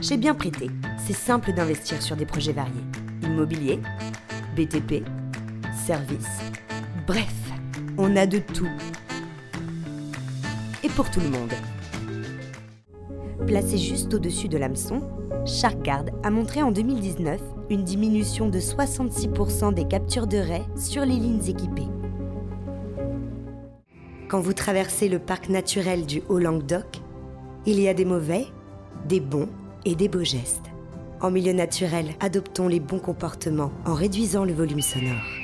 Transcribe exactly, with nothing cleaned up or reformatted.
J'ai bien prêté. C'est simple d'investir sur des projets variés. Immobilier, B T P, services. Bref, on a de tout. Et pour tout le monde. Placé juste au-dessus de l'hameçon, Sharkguard a montré en deux mille dix-neuf une diminution de soixante-six pour cent des captures de raies sur les lignes équipées. Quand vous traversez le parc naturel du Haut-Languedoc, il y a des mauvais, des bons et des beaux gestes. En milieu naturel, adoptons les bons comportements en réduisant le volume sonore.